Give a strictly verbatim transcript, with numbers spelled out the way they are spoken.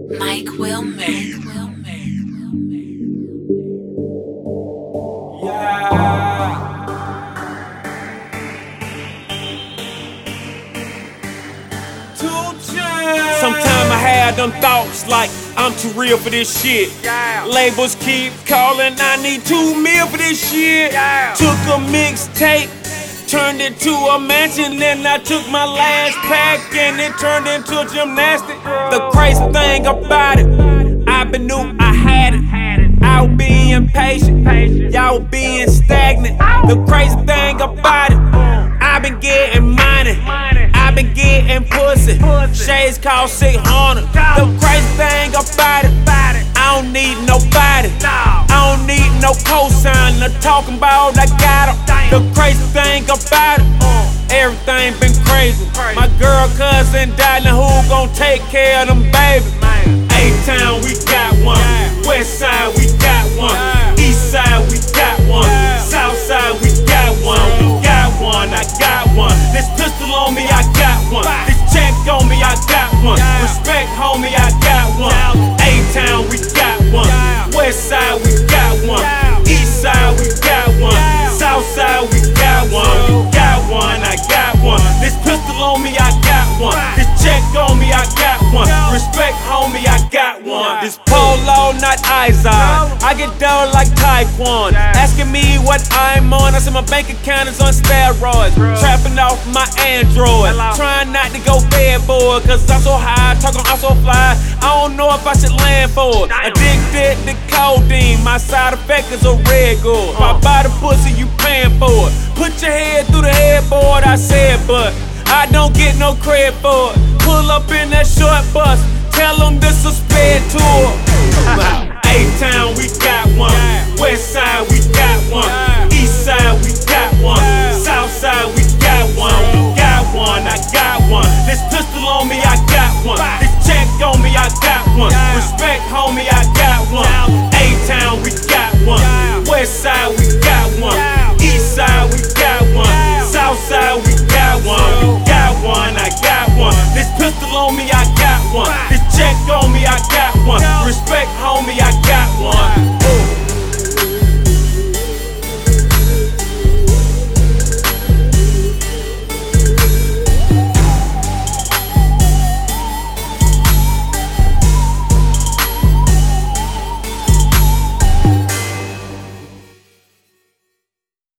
Mike Wilmer. Sometimes I had them thoughts like I'm too real for this shit. Yeah. Labels keep calling, I need two mil for this shit. Yeah. Took a mixtape, turned it to a mansion, then I took my last pack and it turned into a gymnastic. The crazy thing about it, I been knew I had it. I was being patient, y'all was being stagnant. The crazy thing about it, I been getting money, I been getting pussy. Shades cost six hundred. The crazy thing about it, I don't need nobody. I don't need no cosign. I'm talking about I got 'em. The crazy thing about it, everything been crazy. My girl cousin died, now who gon' take care of them babies? A-Town, we got one. West side, we got one. East side, we got one. South side, we got one. We got one, I got one. This pistol on me, I got one. This check on me, I got one. Respect, homie, I got one. A-Town, we got one. West side, we got one. East side, we got one. South side, we got one. We got one, I got one. This pistol on me, I got one. This check on me, I got one. Respect, homie, I got one. This polo, not Izod. I get down like Taekwon. Asking me what I'm on, I said my bank account is on steroids. Trapping off my Android. Trying not to go bad boy, cause I'm so high, talking I'm so fly. I don't know if I should land for it. Addicted to codeine, my side effect is a red gold. If I buy the pussy, you paying for it. Put your head through the headboard, I said, but I don't get no credit for it. Pull up in that short bus, tell them this a sped tour. A-Town, we got one. West side, we got one. East side, we got one. South side, we got one. We got one, I got one. This pistol on me, I got one. This check on me, I got one. Respect, homie, I got one. A-Town, we got one. West side, we got one. East side, we got one. South side, we got one. We got one, I got one. This pistol on me, I got one. This check on me, I got one. Respect, homie, I got one.